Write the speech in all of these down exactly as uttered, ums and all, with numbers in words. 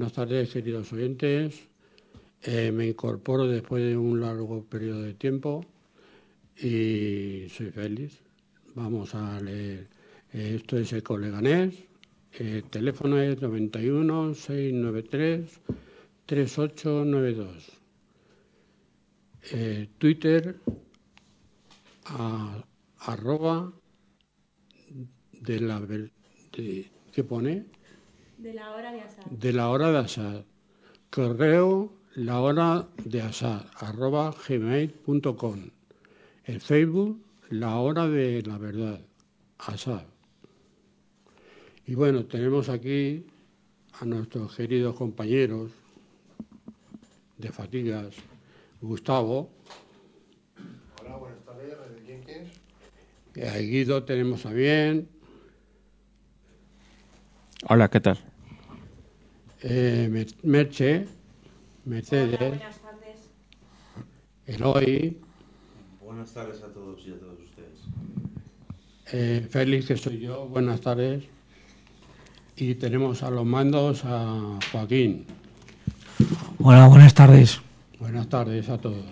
buenas tardes, queridos oyentes. Eh, me incorporo después de un largo periodo de tiempo y soy feliz. Vamos a leer. Eh, esto es Ecoleganés. El teléfono es noventa y uno, seiscientos noventa y tres, treinta y ocho noventa y dos. Eh, Twitter, a, arroba de la... De, ¿qué pone? De la hora de Asad. De la hora de Asad. Correo la hora de Asad, arroba gmail punto com. El Facebook, la hora de la verdad, Asad. Y bueno, tenemos aquí a nuestros queridos compañeros de fatigas, Gustavo. Hola, buenas tardes, Radio Jenkins. Y a Guido tenemos también. Hola, ¿qué tal? Eh, Merche, Mercedes. Hola, buenas tardes. Eloy. Buenas tardes a todos y a todos ustedes. Eh, Félix, que soy yo, buenas tardes. Y tenemos a los mandos a Joaquín. Hola, buenas tardes. Buenas tardes a todos.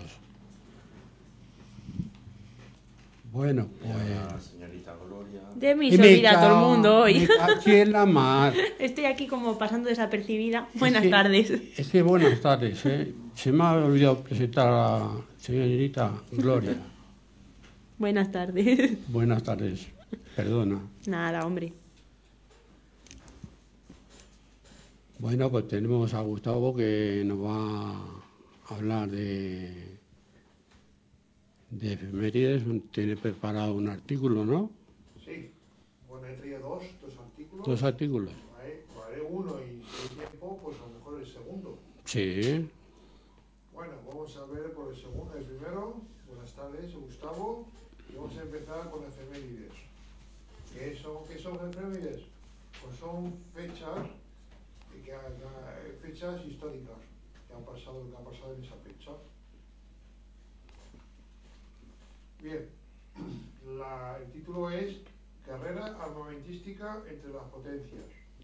Bueno, pues... La señorita Gloria. De mí se olvida todo el mundo hoy. Me caché en la mar. Estoy aquí como pasando desapercibida. Buenas Es que, tardes. Es que buenas tardes, ¿eh? Se me ha olvidado presentar a la señorita Gloria. Buenas tardes. Buenas tardes, perdona. Nada, hombre. Bueno, pues tenemos a Gustavo que nos va a hablar de, de efemérides. Tiene preparado un artículo, ¿no? Sí, bueno, he traído dos, dos artículos. Dos artículos. Haré, haré uno y si hay tiempo, pues a lo mejor el segundo. Sí. Bueno, vamos a ver por el segundo, el primero. Buenas tardes, Gustavo. Y vamos a empezar con efemérides. ¿Qué son, qué son efemérides? Pues son fechas, que, que, fechas históricas que han pasado, que ha pasado en esa fecha. Bien, la, el título es Carrera armamentística entre las potencias.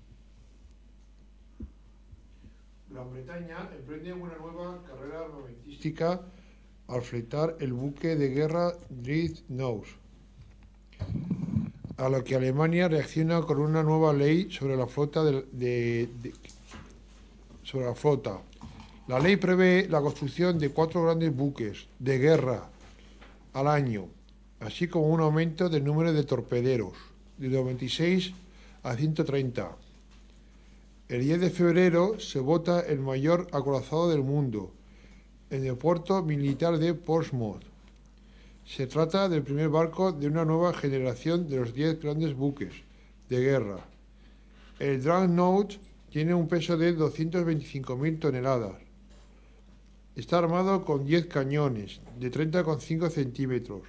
Gran Bretaña emprende una nueva carrera armamentística al fletar el buque de guerra Dreadnought, a lo que Alemania reacciona con una nueva ley sobre la flota de, de, de, sobre la flota. La ley prevé la construcción de cuatro grandes buques de guerra al año, así como un aumento del número de torpederos de noventa y seis a ciento treinta. El diez de febrero se vota el mayor acorazado del mundo en el puerto militar de Portsmouth. Se trata del primer barco de una nueva generación de los diez grandes buques de guerra. El Dreadnought tiene un peso de doscientas veinticinco mil toneladas. Está armado con diez cañones de treinta coma cinco centímetros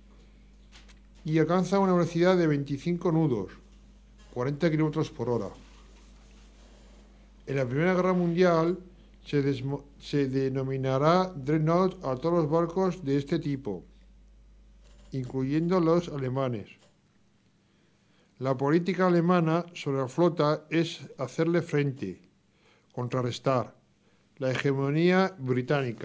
y alcanza una velocidad de veinticinco nudos, cuarenta kilómetros por hora. En la Primera Guerra Mundial se, desmo- se denominará Dreadnought a todos los barcos de este tipo, incluyendo los alemanes. La política alemana sobre la flota es hacerle frente, contrarrestar la hegemonía británica.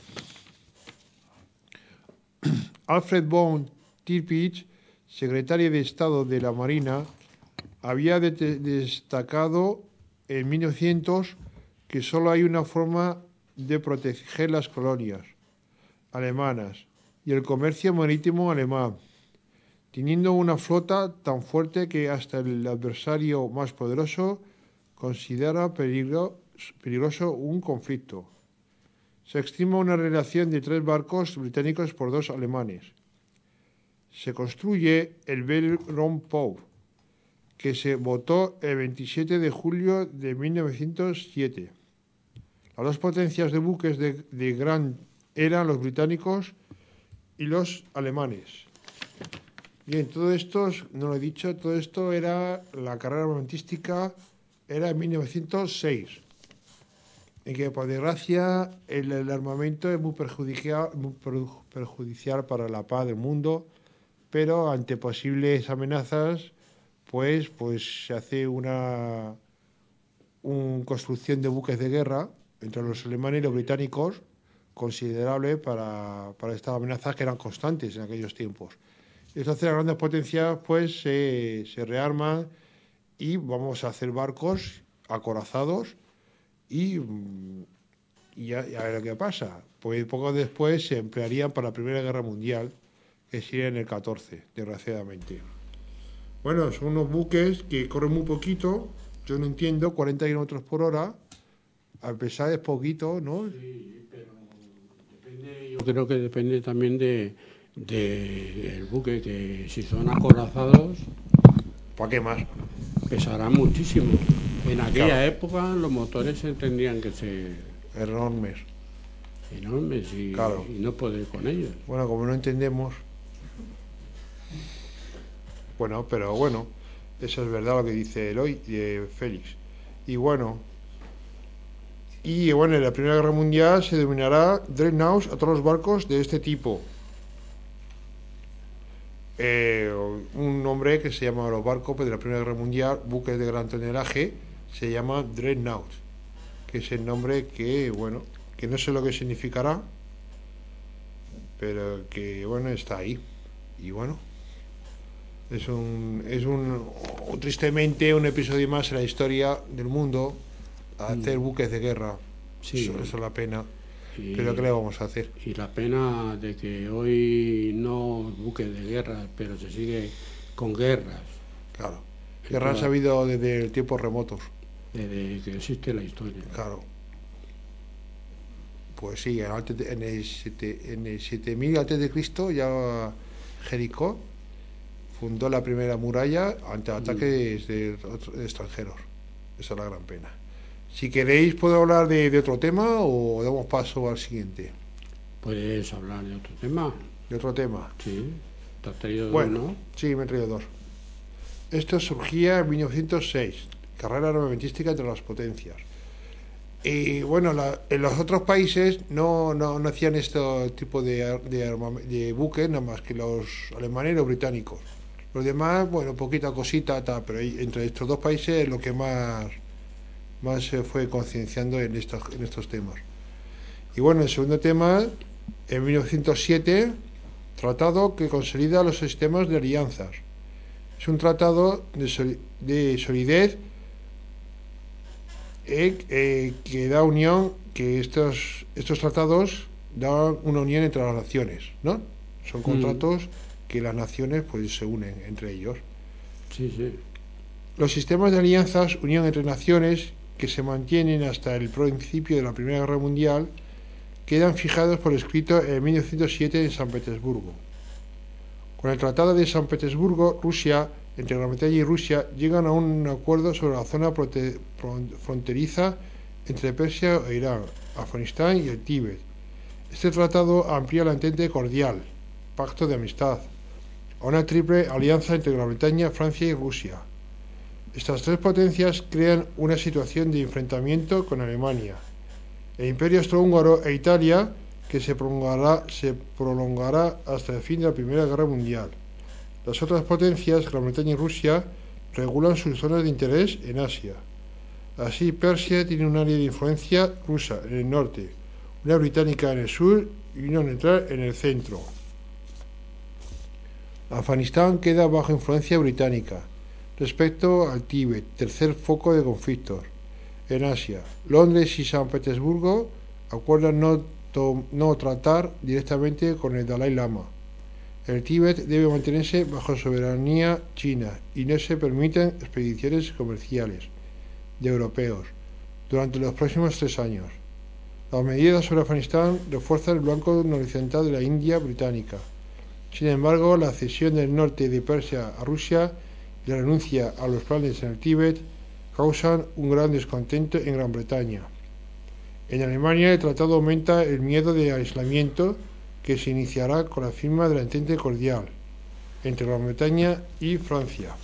Alfred von Tirpitz, secretario de Estado de la Marina, había de- destacado en mil novecientos que solo hay una forma de proteger las colonias alemanas y el comercio marítimo alemán, teniendo una flota tan fuerte que hasta el adversario más poderoso considera peligro, peligroso un conflicto. Se estima una relación de tres barcos británicos por dos alemanes. Se construye el Belle-Rome, que se votó el veintisiete de julio de mil novecientos siete. Las dos potencias de buques de, de gran eran los británicos y los alemanes. Bien, todo esto, no lo he dicho, todo esto era, la carrera armamentística era en mil novecientos seis, en que, por desgracia, el, el armamento es muy perjudicial, muy perjudicial para la paz del mundo, pero ante posibles amenazas, pues, pues se hace una, una construcción de buques de guerra entre los alemanes y los británicos considerable para, para estas amenazas que eran constantes en aquellos tiempos. Entonces las grandes potencias pues se, se rearman y vamos a hacer barcos acorazados y, y, ya, y a ver qué pasa. Pues poco después se emplearían para la Primera Guerra Mundial, que sería en el catorce, desgraciadamente. Bueno, son unos buques que corren muy poquito, yo no entiendo, cuarenta kilómetros por hora, a pesar es poquito, ¿no? Sí, pero depende, yo creo que depende también de, de el buque, que si son acorazados, ¿Para qué más? pesarán muchísimo. En aquella Claro. época los motores se tendrían que ser Enormes. enormes y, Claro. y no poder con ellos. Bueno, como no entendemos... Bueno, pero bueno, eso es verdad lo que dice Eloy, eh, Félix. Y bueno, y bueno, en la Primera Guerra Mundial se denominará dreadnoughts a todos los barcos de este tipo. Eh, un nombre que se llama los barcos pues, de la Primera Guerra Mundial, buques de gran tonelaje, se llama dreadnoughts, que es el nombre que, bueno, que no sé lo que significará, pero que, bueno, está ahí. Y bueno, es un, es un, tristemente, un episodio más en la historia del mundo, a hacer buques de guerra. Sí. Eso, eso es la pena. Y, Pero ¿qué le vamos a hacer? y la pena de que hoy no buques de guerra, pero se sigue con guerras Claro. Guerras ha habido desde tiempos remotos. desde que existe la historia. Claro. Pues sí, antes de- en el, siete, en el siete mil antes de Cristo ya Jericó fundó la primera muralla ante ataques de, otro- de extranjeros. Esa es la gran pena. Si queréis puedo hablar de, de otro tema o damos paso al siguiente. ¿Puedes hablar de otro tema? De otro tema. Sí. ¿Te has traído Bueno, uno? sí, me he traído dos. Esto surgía en mil novecientos seis, carrera armamentística entre las potencias. Y bueno, la- en los otros países no, no, no hacían este tipo de, ar- de, armam- de buques, nada más que los alemanes y los británicos. Los demás, bueno, poquita cosita, tal, pero ahí, entre estos dos países es lo que más, más se fue concienciando en estos, en estos temas. Y bueno, el segundo tema, en mil novecientos siete, tratado que consolida los sistemas de alianzas. Es un tratado de, soli- de solidez eh, eh, que da unión, que estos, estos tratados dan una unión entre las naciones, ¿no? Son contratos que las naciones pues se unen entre ellos. Sí, sí. Los sistemas de alianzas, unión entre naciones, que se mantienen hasta el principio de la Primera Guerra Mundial, quedan fijados por escrito en mil novecientos siete en San Petersburgo. Con el Tratado de San Petersburgo, Rusia, entre Gran Bretaña y Rusia, llegan a un acuerdo sobre la zona prote- fron- fronteriza entre Persia e Irán, Afganistán y el Tíbet. Este tratado amplía la entente cordial, pacto de amistad, a una triple alianza entre Gran Bretaña, Francia y Rusia. Estas tres potencias crean una situación de enfrentamiento con Alemania, el Imperio Austrohúngaro e Italia, que se prolongará, se prolongará hasta el fin de la Primera Guerra Mundial. Las otras potencias, Gran Bretaña y Rusia, regulan sus zonas de interés en Asia. Así, Persia tiene un área de influencia rusa en el norte, una británica en el sur y una neutral en el centro. Afganistán queda bajo influencia británica. Respecto al Tíbet, tercer foco de conflictos en Asia, Londres y San Petersburgo acuerdan no, to- no tratar directamente con el Dalai Lama. El Tíbet debe mantenerse bajo soberanía china y no se permiten expediciones comerciales de europeos durante los próximos tres años. Las medidas sobre Afganistán refuerzan el blanco noroccidental de la India británica. Sin embargo, la cesión del norte de Persia a Rusia y la renuncia a los planes en el Tíbet causan un gran descontento en Gran Bretaña. En Alemania, el tratado aumenta el miedo de aislamiento que se iniciará con la firma de la entente cordial entre Gran Bretaña y Francia.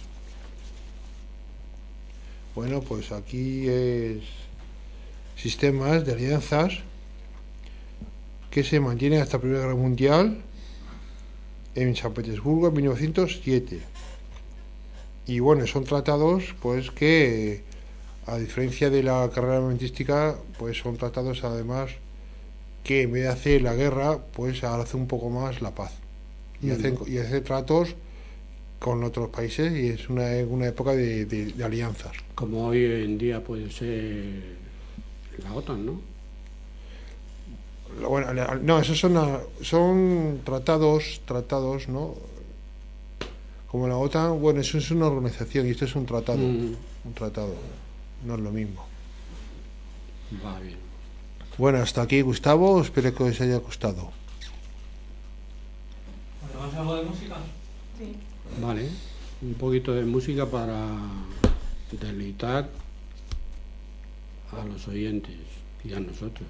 Bueno, pues aquí es sistemas de alianzas que se mantienen hasta la Primera Guerra Mundial en San Petersburgo en mil novecientos siete. Y bueno, son tratados pues que a diferencia de la carrera armamentística, pues son tratados además que en vez de hacer la guerra, pues ahora hace un poco más la paz. Y, mm. hacen, y hace tratos con otros países y es una, una época de, de, de alianzas. Como hoy en día puede ser la OTAN, ¿no? Bueno, no, esos son, son tratados, tratados, ¿no? Como la OTAN, bueno, eso es una organización y esto es un tratado, mm. un tratado, no es lo mismo. Va bien. Bueno, hasta aquí, Gustavo, espero que os haya gustado. ¿Hacemos algo de música? Sí. Vale, un poquito de música para deleitar a los oyentes y a nosotros.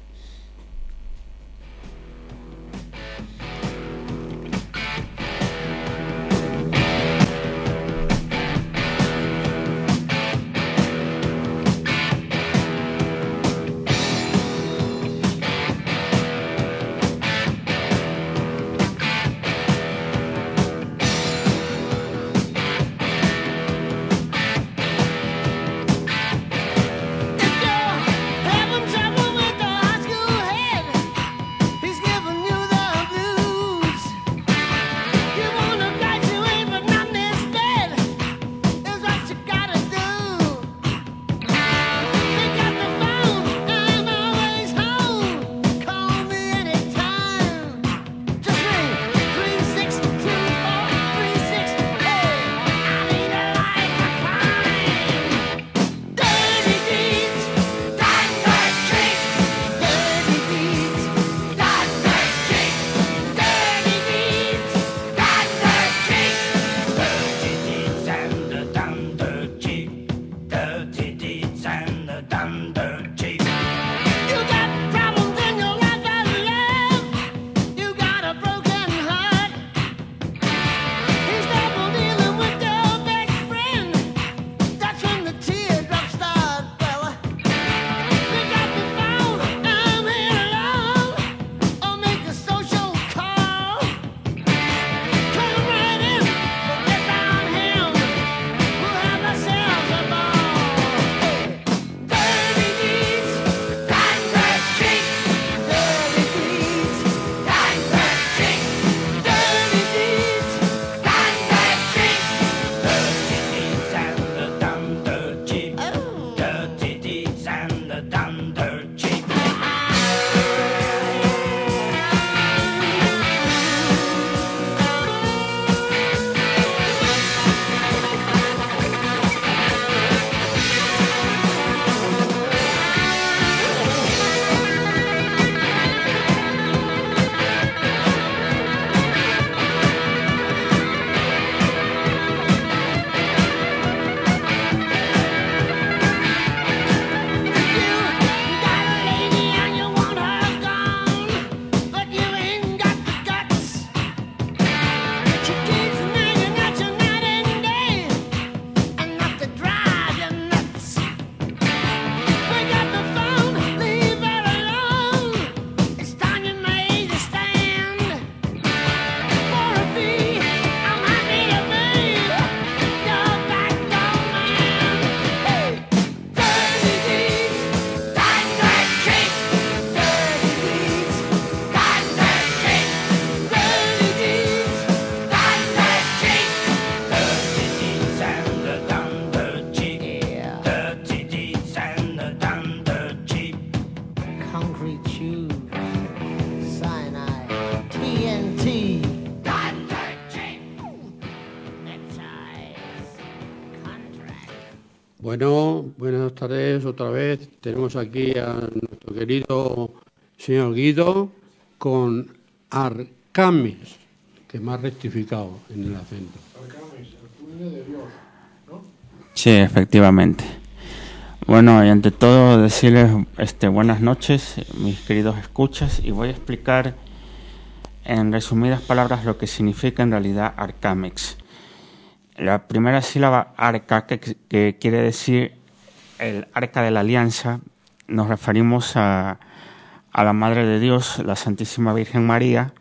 Bueno, buenas tardes otra vez. Tenemos aquí a nuestro querido señor Guido con Arcames, que me ha rectificado en el acento. Arcames, el puño de Dios, ¿no? Sí, efectivamente. Bueno, y ante todo decirles este, buenas noches, mis queridos escuchas, y voy a explicar en resumidas palabras lo que significa en realidad Arcamex. La primera sílaba arca, que, que quiere decir el arca de la alianza, nos referimos a, a la Madre de Dios, la Santísima Virgen María,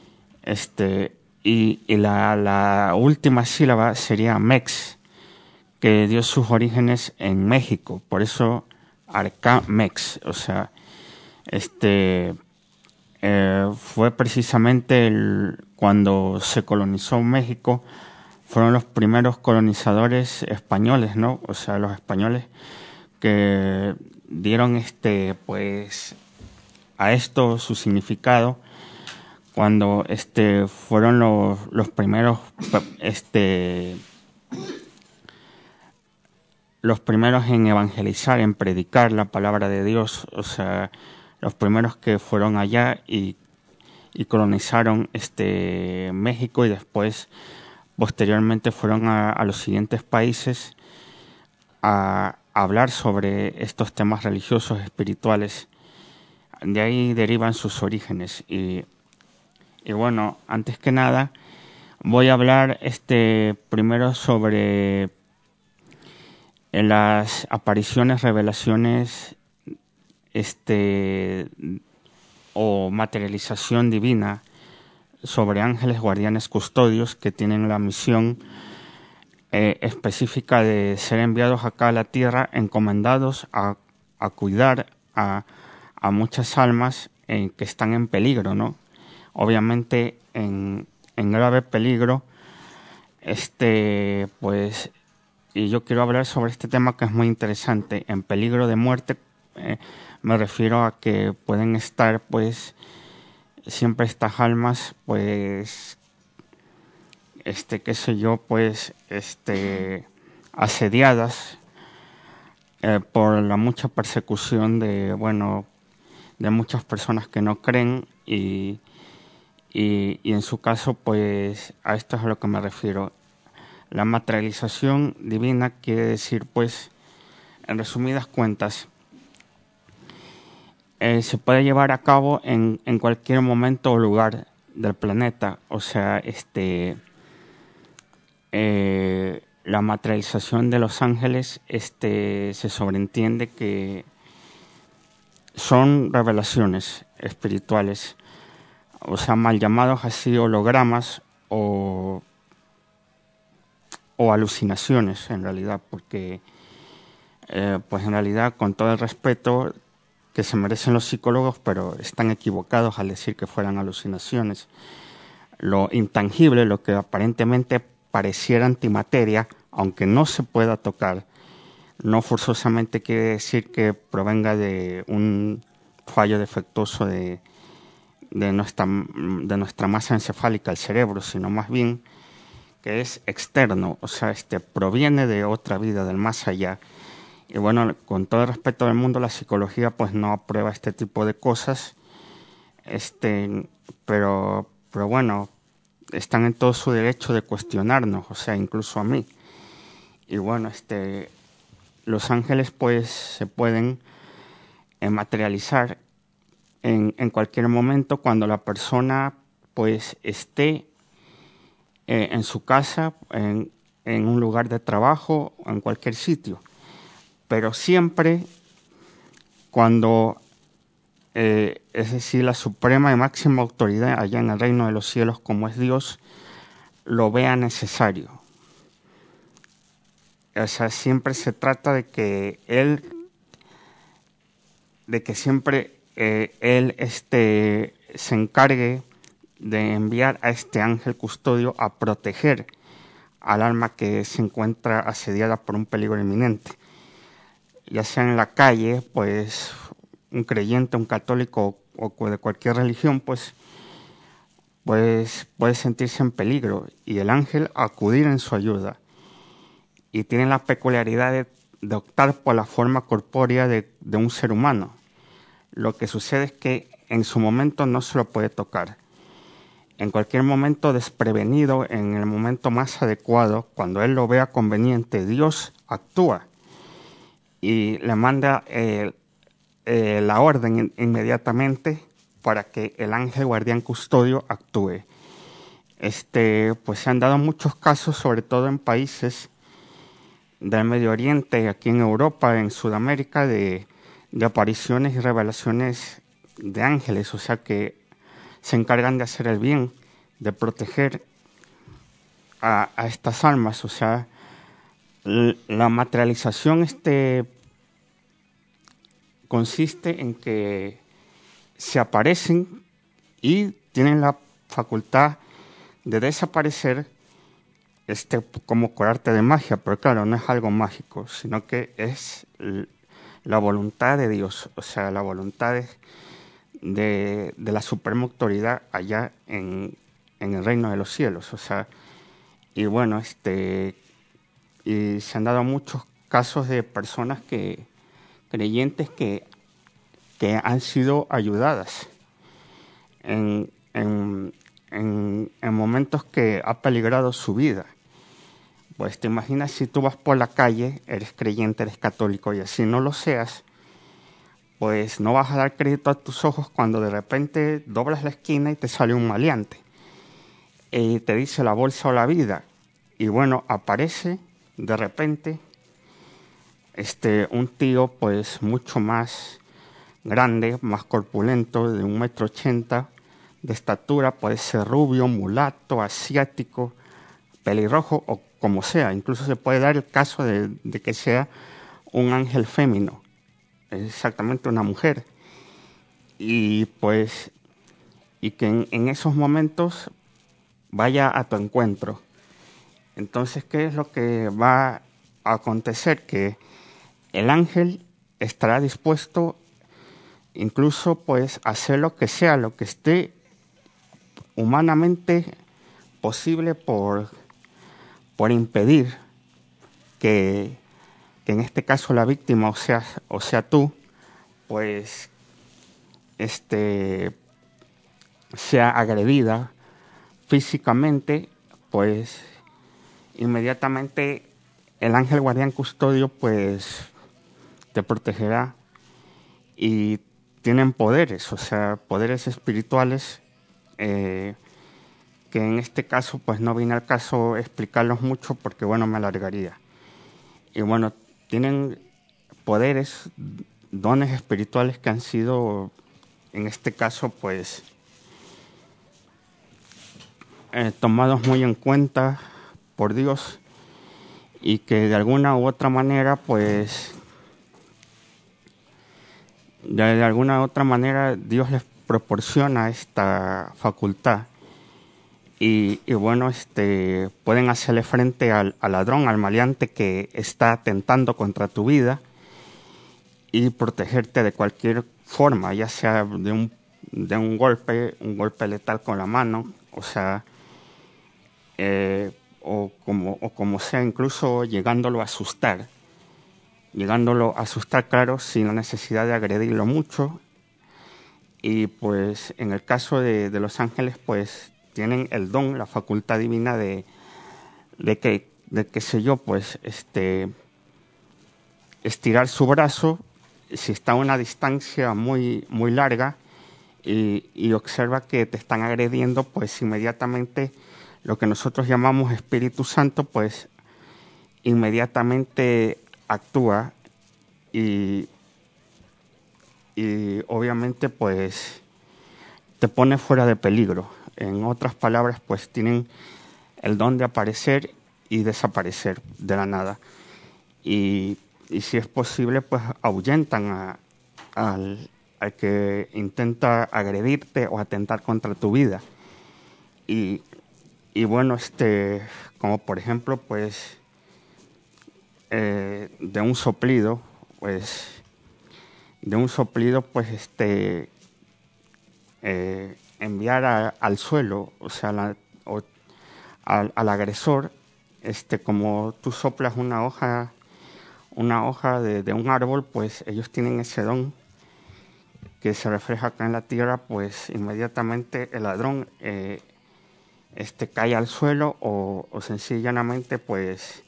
este, y, y la, la última sílaba sería mex, que dio sus orígenes en México, por eso Arcamex, o sea, este eh, fue precisamente el, cuando se colonizó México, fueron los primeros colonizadores españoles, ¿no? O sea, los españoles que dieron este, pues, a esto su significado cuando este fueron los, los primeros, este, los primeros en evangelizar, en predicar la palabra de Dios, o sea, los primeros que fueron allá y, y colonizaron este México, y después posteriormente fueron a, a los siguientes países a, a hablar sobre estos temas religiosos, espirituales. De ahí derivan sus orígenes. Y, y bueno, antes que nada, voy a hablar este primero sobre las apariciones, revelaciones, este o materialización divina sobre ángeles guardianes custodios que tienen la misión eh, específica de ser enviados acá a la tierra, encomendados a, a cuidar a, a muchas almas eh, que están en peligro, ¿no? Obviamente en, en grave peligro, este, pues, y yo quiero hablar sobre este tema que es muy interesante. En peligro de muerte, eh, me refiero a que pueden estar, pues, siempre estas almas, pues, este, qué sé yo, pues, este, asediadas eh, por la mucha persecución de, bueno, de muchas personas que no creen, y, y, y en su caso, pues, a esto es a lo que me refiero. La materialización divina quiere decir, pues, en resumidas cuentas, eh, se puede llevar a cabo en, en cualquier momento o lugar del planeta. O sea, este, eh, la materialización de los ángeles, este, se sobreentiende que son revelaciones espirituales, o sea, mal llamados así hologramas o o alucinaciones, en realidad, porque eh, pues en realidad, con todo el respeto que se merecen los psicólogos, pero están equivocados al decir que fueran alucinaciones. Lo intangible, lo que aparentemente pareciera antimateria, aunque no se pueda tocar, no forzosamente quiere decir que provenga de un fallo defectuoso de, de, nuestra, de nuestra masa encefálica, el cerebro, sino más bien que es externo, o sea, este proviene de otra vida, del más allá. Y bueno, con todo el respeto del mundo, la psicología pues no aprueba este tipo de cosas, este, pero, pero bueno, están en todo su derecho de cuestionarnos, o sea, incluso a mí. Y bueno, este, los ángeles pues se pueden eh, materializar en, en cualquier momento cuando la persona pues esté Eh, en su casa, en, en un lugar de trabajo, en cualquier sitio. Pero siempre cuando, eh, es decir, la suprema y máxima autoridad allá en el reino de los cielos, como es Dios, lo vea necesario. O sea, siempre se trata de que Él, de que siempre eh, Él este, se encargue de enviar a este ángel custodio a proteger al alma que se encuentra asediada por un peligro inminente, ya sea en la calle, pues un creyente, un católico o de cualquier religión, pues, pues puede sentirse en peligro y el ángel acudir en su ayuda, y tiene la peculiaridad de, de optar por la forma corpórea de, de un ser humano. Lo que sucede es que en su momento no se lo puede tocar. En cualquier momento desprevenido, en el momento más adecuado, cuando Él lo vea conveniente, Dios actúa y le manda eh, eh, la orden in- inmediatamente para que el ángel guardián custodio actúe. Este, pues se han dado muchos casos, sobre todo en países del Medio Oriente, aquí en Europa, en Sudamérica, de, de apariciones y revelaciones de ángeles, o sea que se encargan de hacer el bien, de proteger a, a estas almas, o sea, la materialización este, consiste en que se aparecen y tienen la facultad de desaparecer este, como por arte de magia, pero claro, no es algo mágico, sino que es la voluntad de Dios, o sea, la voluntad de, de, de la suprema autoridad allá en, en el reino de los cielos, o sea, y bueno, este, y se han dado muchos casos de personas que, creyentes que, que han sido ayudadas en, en, en, en momentos que ha peligrado su vida. Pues te imaginas si tú vas por la calle, eres creyente, eres católico, y así no lo seas, pues no vas a dar crédito a tus ojos cuando de repente doblas la esquina y te sale un maleante y te dice la bolsa o la vida, y bueno, aparece de repente este, un tío pues mucho más grande, más corpulento, de un metro ochenta de estatura, puede ser rubio, mulato, asiático, pelirrojo o como sea. Incluso se puede dar el caso de, de que sea un ángel fémino, exactamente una mujer, y pues y que en, en esos momentos vaya a tu encuentro. Entonces, ¿qué es lo que va a acontecer? Que el ángel estará dispuesto incluso pues a hacer lo que sea, lo que esté humanamente posible por, por impedir que, que en este caso la víctima, o sea, o sea tú, pues este, sea agredida físicamente, pues inmediatamente el ángel guardián custodio pues te protegerá, y tienen poderes, o sea, poderes espirituales, eh, que en este caso pues no viene al caso explicarlos mucho porque bueno, me alargaría. Y bueno, tienen poderes, dones espirituales que han sido, en este caso pues, eh, tomados muy en cuenta por Dios, y que de alguna u otra manera pues de, de alguna u otra manera Dios les proporciona esta facultad, y, y bueno, este pueden hacerle frente al, al ladrón, al maleante que está atentando contra tu vida, y protegerte de cualquier forma, ya sea de un, de un golpe, un golpe letal con la mano, o sea, eh, o como, o como sea, incluso llegándolo a asustar, llegándolo a asustar, claro, sin la necesidad de agredirlo mucho. Y pues en el caso de, de los ángeles, pues tienen el don, la facultad divina de, de que, de qué sé yo, pues este, estirar su brazo, si está a una distancia muy, muy larga, y, y observa que te están agrediendo, pues inmediatamente lo que nosotros llamamos Espíritu Santo, pues inmediatamente actúa, y, y obviamente pues te pone fuera de peligro. En otras palabras, pues tienen el don de aparecer y desaparecer de la nada, y, y si es posible pues ahuyentan a, al, al que intenta agredirte o atentar contra tu vida. Y, y bueno, este como por ejemplo pues eh, de un soplido, pues de un soplido pues este eh, enviar a, al suelo, o sea, la, o, al, al agresor, este como tú soplas una hoja, una hoja de, de un árbol, pues ellos tienen ese don que se refleja acá en la tierra, pues inmediatamente el ladrón eh, este cae al suelo, o, o sencillamente pues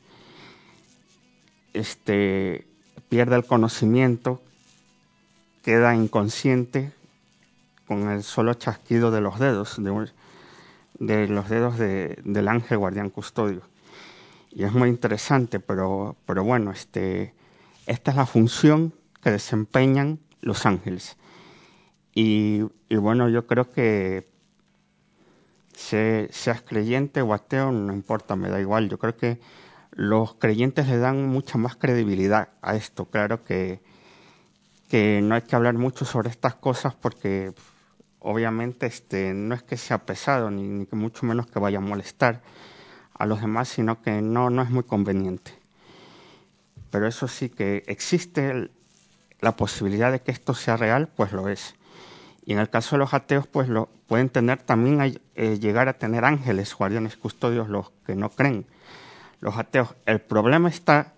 este pierde el conocimiento, queda inconsciente con el solo chasquido de los dedos, de, de los dedos de, del ángel guardián custodio. Y es muy interesante, pero, pero bueno, este, esta es la función que desempeñan los ángeles. Y, y bueno, yo creo que se, seas creyente o ateo, no importa, me da igual. Yo creo que los creyentes le dan mucha más credibilidad a esto. Claro que, que no hay que hablar mucho sobre estas cosas porque obviamente este, no es que sea pesado ni, ni que mucho menos que vaya a molestar a los demás, sino que no, no es muy conveniente. Pero eso sí, que existe el, la posibilidad de que esto sea real, pues lo es. Y en el caso de los ateos, pues lo pueden tener también, a, eh, llegar a tener ángeles, guardianes, custodios, los que no creen. Los ateos. El problema está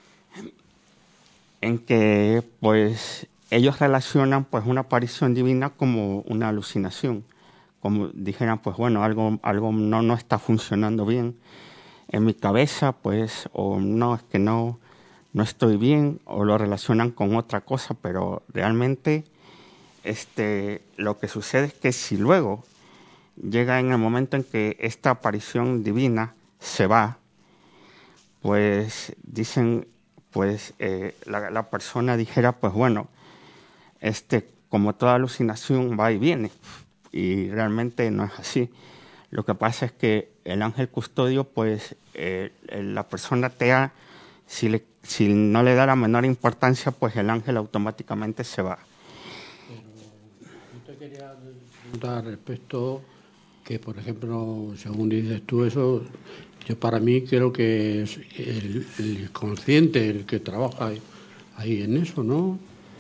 en que pues ellos relacionan pues una aparición divina como una alucinación, como dijeran pues bueno, algo, algo no, no está funcionando bien en mi cabeza, pues, o no, es que no, no estoy bien, o lo relacionan con otra cosa, pero realmente este, lo que sucede es que si luego llega en el momento en que esta aparición divina se va, pues dicen, pues eh, la, la persona dijera, pues bueno, este, como toda alucinación va y viene, y realmente no es así. Lo que pasa es que el ángel custodio, pues eh, la persona atea, si, le, si no le da la menor importancia, pues el ángel automáticamente se va. Pero yo te quería preguntar respecto que, por ejemplo, según dices tú eso, yo para mí creo que es el, el consciente el que trabaja ahí, ahí en eso, ¿no?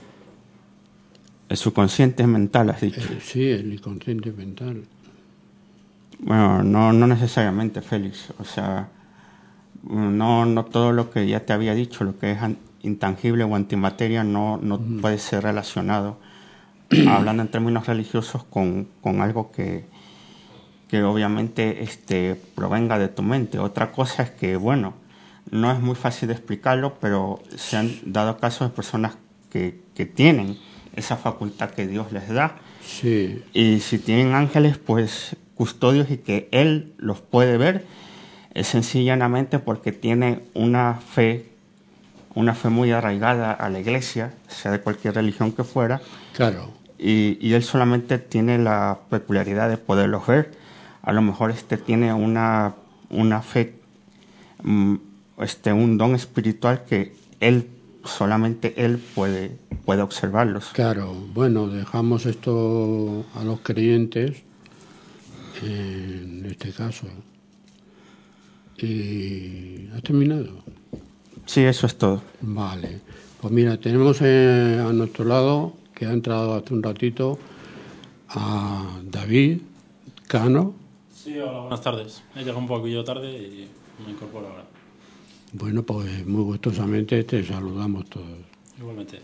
El subconsciente mental, has dicho. Eh, sí, el inconsciente mental. Bueno, no, no necesariamente, Félix. O sea, no, no todo lo que ya te había dicho, lo que es intangible o antimateria, no, no mm. puede ser relacionado, hablando en términos religiosos, con, con algo que, que obviamente este, provenga de tu mente. Otra cosa es que, bueno, no es muy fácil de explicarlo, pero se han dado casos de personas que, que tienen esa facultad que Dios les da. Sí. Y si tienen ángeles, pues custodios, y que Él los puede ver, es sencillamente porque tiene una fe, una fe muy arraigada a la iglesia, sea de cualquier religión que fuera. Claro. Y, y Él solamente tiene la peculiaridad de poderlos ver. A lo mejor este tiene una, una fe, este, un don espiritual que Él, solamente Él puede, puede observarlos. Claro, bueno, dejamos esto a los creyentes, en este caso. ¿Y has terminado? Sí, eso es todo. Vale, pues mira, tenemos eh, a nuestro lado, que ha entrado hace un ratito, a David Cano. Sí, hola, buenas tardes. He llegado un poquillo tarde y me incorporo ahora. Bueno, pues muy gustosamente te saludamos todos. Igualmente.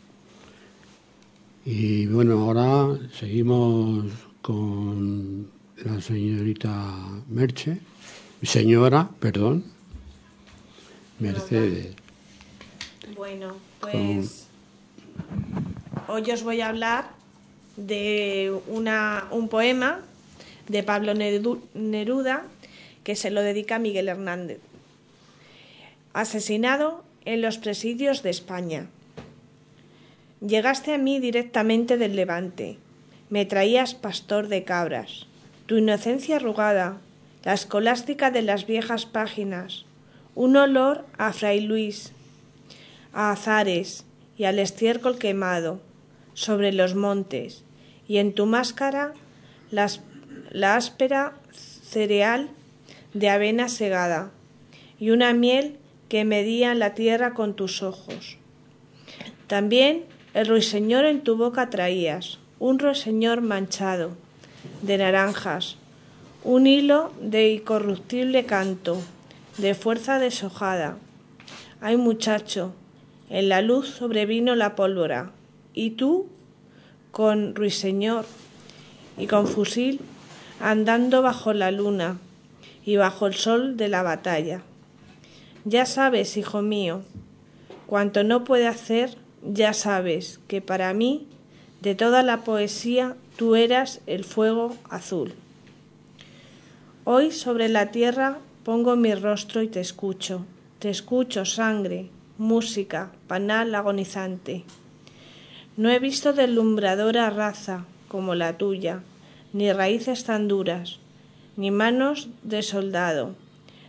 Y bueno, ahora seguimos con la señorita Merche, señora, perdón, Mercedes. Bueno, pues con... hoy os voy a hablar de una, un poema de Pablo Neruda que se lo dedica a Miguel Hernández. Asesinado en los presidios de España. Llegaste a mí directamente del Levante. Me traías pastor de cabras. Tu inocencia arrugada, la escolástica de las viejas páginas, un olor a Fray Luis, a azares y al estiércol quemado sobre los montes, y en tu máscara las, la áspera cereal de avena segada y una miel que medían la tierra con tus ojos. También el ruiseñor en tu boca traías, un ruiseñor manchado de naranjas, un hilo de incorruptible canto, de fuerza deshojada. Ay, muchacho, en la luz sobrevino la pólvora, y tú, con ruiseñor y con fusil, andando bajo la luna y bajo el sol de la batalla. Ya sabes, hijo mío, cuanto no puede hacer, ya sabes que para mí, de toda la poesía, tú eras el fuego azul. Hoy sobre la tierra pongo mi rostro y te escucho, te escucho, sangre, música, panal agonizante. No he visto deslumbradora raza como la tuya, ni raíces tan duras, ni manos de soldado,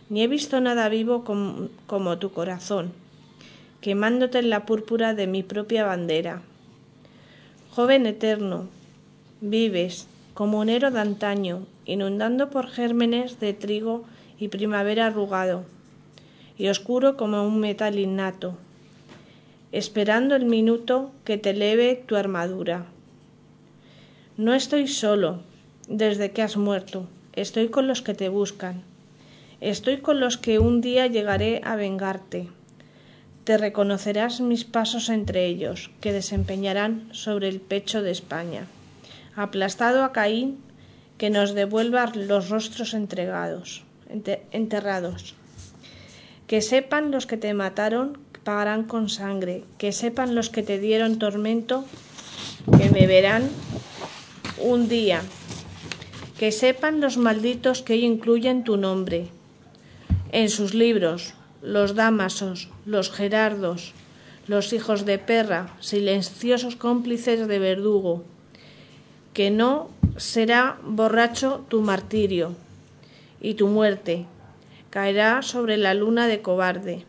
ni he visto nada vivo com- como tu corazón, quemándote en la púrpura de mi propia bandera. Joven eterno, vives como un héroe de antaño, inundando por gérmenes de trigo y primavera arrugado, y oscuro como un metal innato, esperando el minuto que te eleve tu armadura. No estoy solo desde que has muerto, estoy con los que te buscan, estoy con los que un día llegaré a vengarte. Te reconocerás mis pasos entre ellos, que desempeñarán sobre el pecho de España. Aplastado a Caín, que nos devuelva los rostros entregados, enterrados. Que sepan los que te mataron, que pagarán con sangre. Que sepan los que te dieron tormento, que me verán un día. Que sepan los malditos que hoy incluyen tu nombre en sus libros, los Dámasos, los Gerardos, los hijos de perra, silenciosos cómplices de verdugo, que no será borracho tu martirio, y tu muerte caerá sobre la luna de cobarde.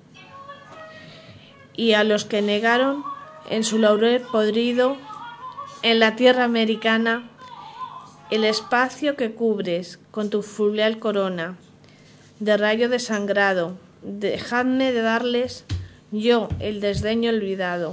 Y a los que negaron en su laurel podrido, en la tierra americana, el espacio que cubres con tu fluvial corona, de rayo desangrado, dejadme de darles yo el desdeño olvidado,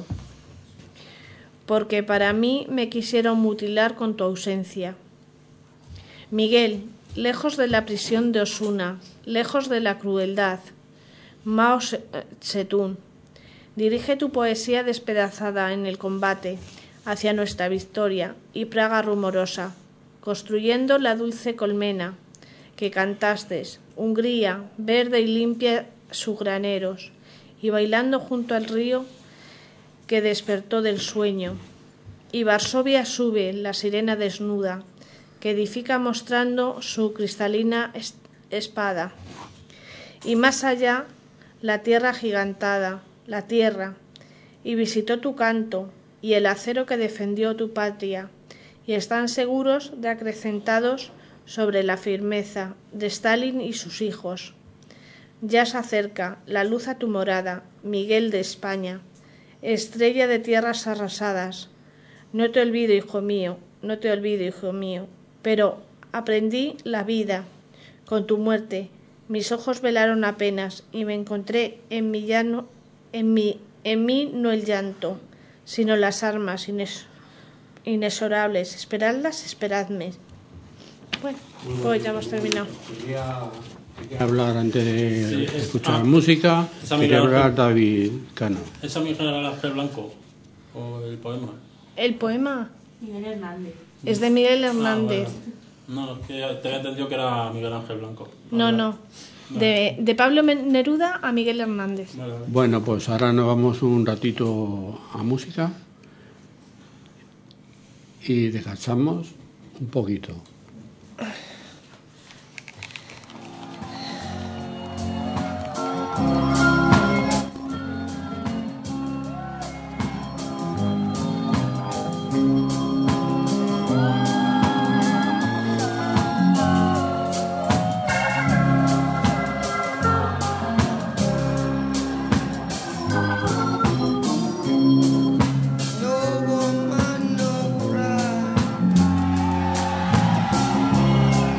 porque para mí me quisieron mutilar con tu ausencia. Miguel, lejos de la prisión de Osuna, lejos de la crueldad, Mao Zedong, dirige tu poesía despedazada en el combate hacia nuestra victoria y Praga rumorosa, construyendo la dulce colmena que cantastes, Hungría, verde y limpia sus graneros, y bailando junto al río que despertó del sueño. Y Varsovia sube, la sirena desnuda, que edifica mostrando su cristalina espada. Y más allá, la tierra agigantada, la tierra, y visitó tu canto, y el acero que defendió tu patria, y están seguros de acrecentados sobre la firmeza de Stalin y sus hijos. Ya se acerca la luz a tu morada, Miguel de España, estrella de tierras arrasadas. No te olvido, hijo mío, no te olvido, hijo mío, pero aprendí la vida con tu muerte. Mis ojos velaron apenas y me encontré en mi llano, en mi, en mí no el llanto, sino las armas ines, inexorables. Esperadlas, esperadme. Bueno, pues ya hemos terminado. Quería, quería hablar antes de Sí, es- escuchar ah, música. esa Quería Miguel hablar Ángel. David Cano. ¿Es a mi general Ángel Blanco? ¿O el poema? El poema Miguel Hernández. es de Miguel Ah, Hernández. bueno. No, es que te había entendido que era Miguel Ángel Blanco. No, Vale. no. De, de Pablo Neruda a Miguel Hernández. Vale, vale. Bueno, pues ahora nos vamos un ratito a música y descansamos un poquito. No woman, no cry.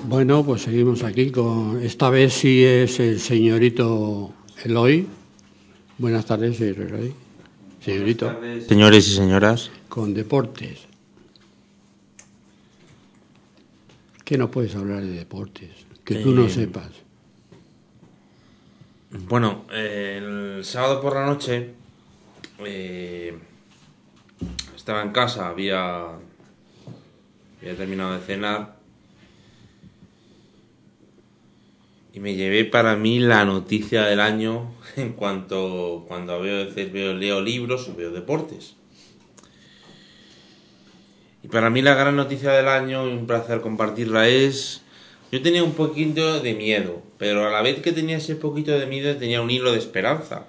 Bueno, pues seguimos aquí con... Esta vez sí es el señorito Eloy. Buenas tardes, señor Eloy. Señorito. Buenas tardes, señores y señoras. Con deportes. ¿Qué no puedes hablar de deportes? Que tú no Eh, sepas. Bueno, eh, el sábado por la noche eh, estaba en casa, había, había terminado de cenar y me llevé para mí la noticia del año en cuanto cuando veo, a veces veo, leo libros o veo deportes. Y para mí la gran noticia del año, y un placer compartirla, es... Yo tenía un poquito de miedo, pero a la vez que tenía ese poquito de miedo tenía un hilo de esperanza.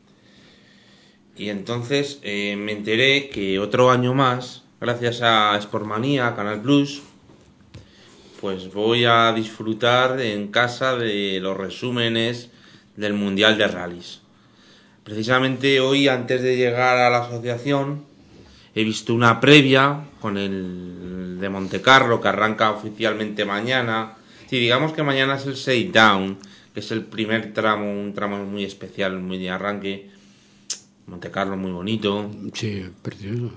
Y entonces eh, me enteré que otro año más, gracias a Sportmanía, Canal Plus, pues voy a disfrutar en casa de los resúmenes del Mundial de Rallys. Precisamente hoy, antes de llegar a la asociación, he visto una previa con el de Montecarlo, que arranca oficialmente mañana. Sí, digamos que mañana es el Shakedown, que es el primer tramo, un tramo muy especial, muy de arranque. Montecarlo muy bonito. Sí, precioso.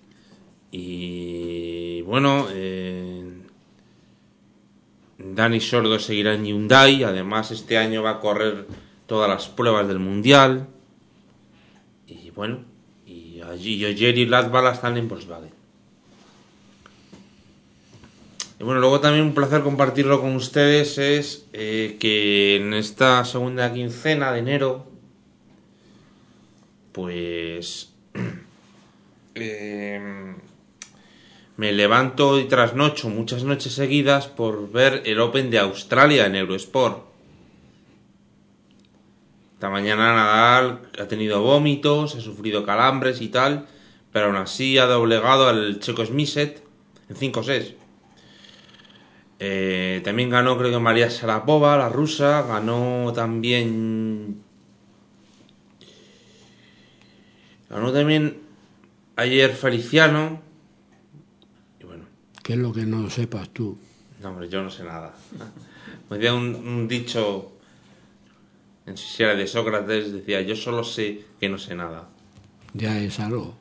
Y bueno, eh, Dani Sordo seguirá en Hyundai. Además, este año va a correr todas las pruebas del Mundial. Y bueno, y allí Jerry Latvala están en Volkswagen. Y bueno, luego también un placer compartirlo con ustedes es eh, que en esta segunda quincena de enero, pues eh, me levanto y trasnocho muchas noches seguidas por ver el Open de Australia en Eurosport. Esta mañana Nadal ha tenido vómitos, ha sufrido calambres y tal, pero aún así ha doblegado al checo Smisek en cinco sets. Eh, también ganó, creo que María Sharapova, la rusa. Ganó también. Ganó también ayer Feliciano. Y bueno. ¿Qué es lo que no sepas tú? No, hombre, yo no sé nada. Me decía un, un dicho. En si era de Sócrates, decía: yo solo sé que no sé nada. Ya es algo.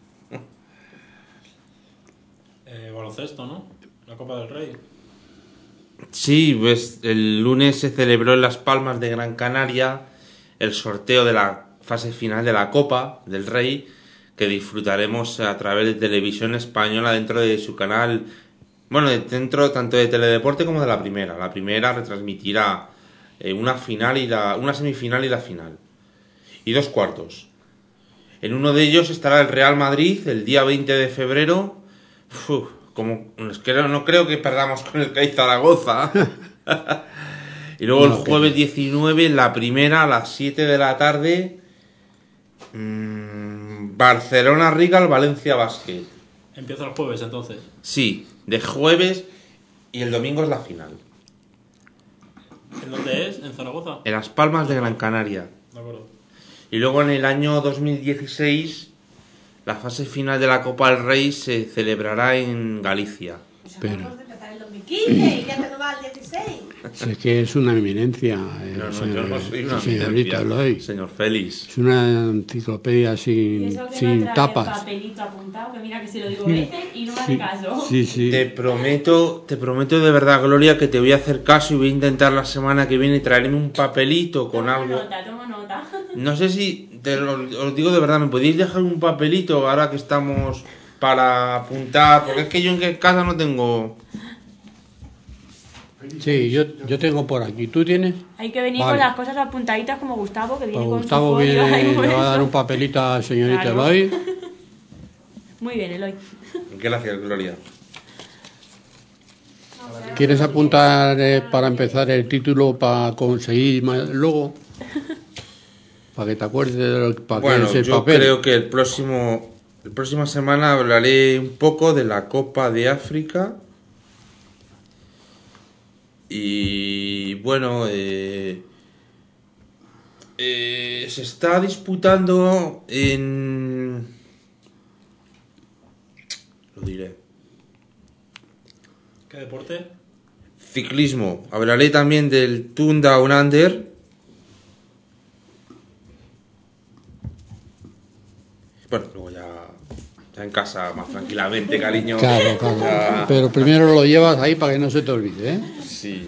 Eh, baloncesto, ¿no? La Copa del Rey. Sí, pues el lunes se celebró en Las Palmas de Gran Canaria el sorteo de la fase final de la Copa del Rey, que disfrutaremos a través de Televisión Española dentro de su canal, bueno, dentro tanto de Teledeporte como de la primera. La primera retransmitirá eh, una final y la, una semifinal y la final, y dos cuartos. En uno de ellos estará el Real Madrid el día veinte de febrero. Uf, como no creo que perdamos con el C A I Zaragoza. Y luego el jueves diecinueve, la primera a las siete de la tarde, mmm, Barcelona Rigal, Valencia Basket. Empieza el jueves entonces. Sí, de jueves, y el domingo es la final. ¿En dónde es? ¿En Zaragoza? En Las Palmas de Gran Canaria. De acuerdo. Y luego en el año dos mil dieciséis, la fase final de la Copa del Rey se celebrará en Galicia. Pero de empezar el dos mil quince y ya te lo va al dieciséis. es que es una eminencia, eh, No, no, señor- yo no soy una señorita eminencia, Eloy. señor Félix. Es una enciclopedia Y sin, eso que sin no trae tapas. papelito apuntado, que mira que se lo digo veces y no me hace caso. Sí, sí. Te prometo, te prometo de verdad, Gloria, que te voy a hacer caso y voy a intentar la semana que viene traerme un papelito con Tomo algo. nota, tomo nota. No sé si, te lo, os digo de verdad, ¿me podéis dejar un papelito ahora que estamos para apuntar? Porque es que yo en casa no tengo... Sí, yo, yo tengo por aquí. ¿Tú tienes? Hay que venir Vale. con las cosas apuntaditas como Gustavo, que viene Pues con Gustavo su folio viene, ahí le va a dar impreso. un papelito a la señorita Claro. Eloy. Muy bien, Eloy. Gracias, Gloria. ¿Quieres apuntar eh, para empezar el título para conseguir ma- luego? Para que te acuerdes de lo, para Bueno, qué es el yo papel. creo que el próximo, la próxima semana hablaré un poco de la Copa de África. Y bueno, eh, eh, se está disputando en... Lo diré. ¿Qué deporte? Ciclismo. Hablaré también del Tour Down Under. Bueno, luego ya, ya en casa más tranquilamente, cariño. Claro, claro. Ya- Pero primero lo llevas ahí para que no se te olvide, ¿eh? Sí.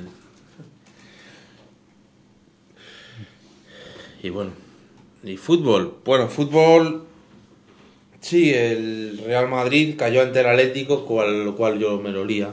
Y bueno, y fútbol. Bueno, fútbol. Sí, el Real Madrid cayó ante el Atlético, cual, lo cual yo me lo olía.